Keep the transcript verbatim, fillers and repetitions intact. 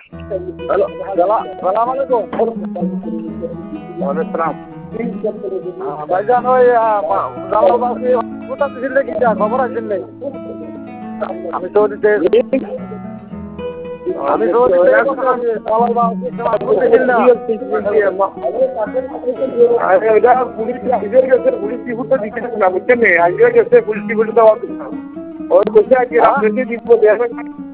Hello, সালাম আলাইকুম। ওয়ালাইকুম সালাম। ভাইজান ওই জালালবাসী কোথা ছিল কি খবর আছে নেই? আমি সৌদিতে আমি সৌদিতে পুলিশ গেছে পুলিশ টিপুর তো দিচ্ছে না বুঝছেন আজকে গেছে পুলিশ টিপুর দেওয়া ওই বলছে আজকে রাজনীতি দিব